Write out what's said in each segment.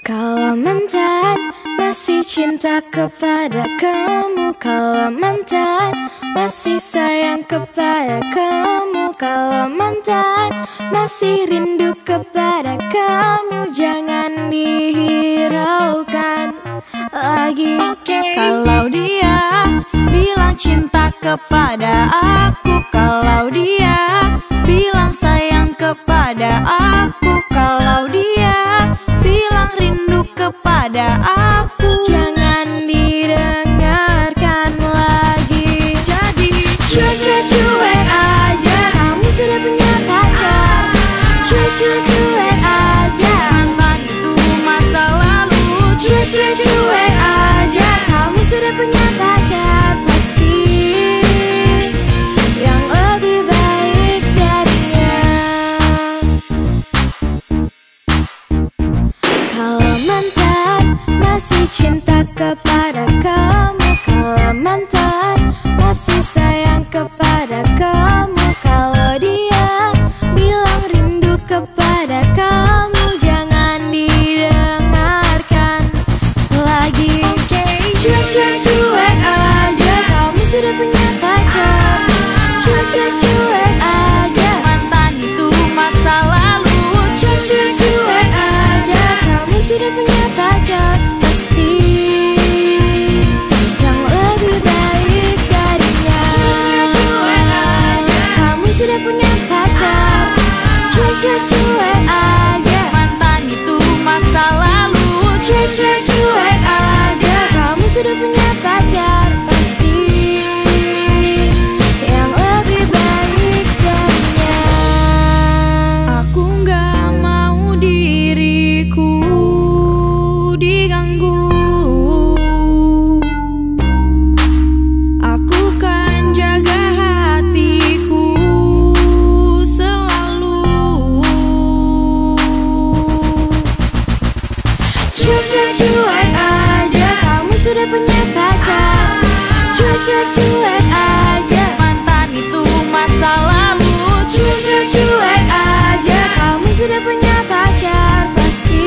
Kalau mantan masih cinta kepada kamu, kalau mantan masih sayang kepada kamu, kalau mantan masih rindu kepada kamu, jangan dihiraukan lagi. Kalau dia bilang cinta kepada aku, kalau dia bilang sayang kepada aku, kalau dia bilang rindu kepada aku, jangan didengarkan lagi. Jadi cuek aja, kamu sudah punya pacar. Cuek aja, mantan itu masa lalu. cuek aja, kamu sudah punya pacar. Pasti yang lebih baik darinya. Kalau mantan masih cinta kepada kamu, kalau mantan masih sayang kepada kamu, kalau dia bilang rindu kepada kamu, jangan didengarkan lagi. Cuek aja, kamu sudah punya pacar. Cuek aja, Mantan itu masa lalu. cuek aja, kamu sudah punya pacar. Pasti yang lebih baik darinya. Kamu sudah punya pacar. Cuek aja, Mantan itu masa lalu. cuek aja, kamu sudah punya pacar. Pasti yang lebih baik darinya. Aku gak mau diriku diganggu. Aku kan jaga hatiku selalu. Cuek aja, kamu sudah punya pacar. Cuek aja, Mantan itu masa lalu. cuek aja, kamu sudah punya pacar. Pasti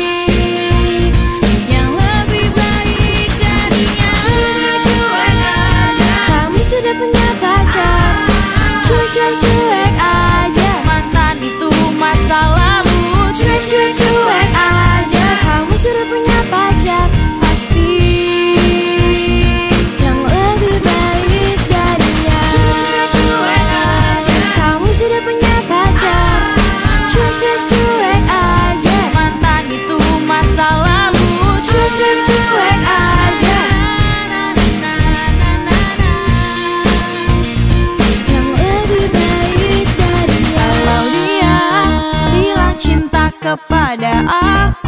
Yang lebih baik darinya. cuek aja, kamu sudah punya pacar. Cuek aja, Mantan itu masa lalu. cuek aja, kamu sudah punya pacar. Pasti yang lebih baik darinya. Kamu sudah punya pacar. Cuek aja, Mantan itu masa lalu. cuek aja, yang lebih baik darinya. Kalau dia bilang cinta kepada aku,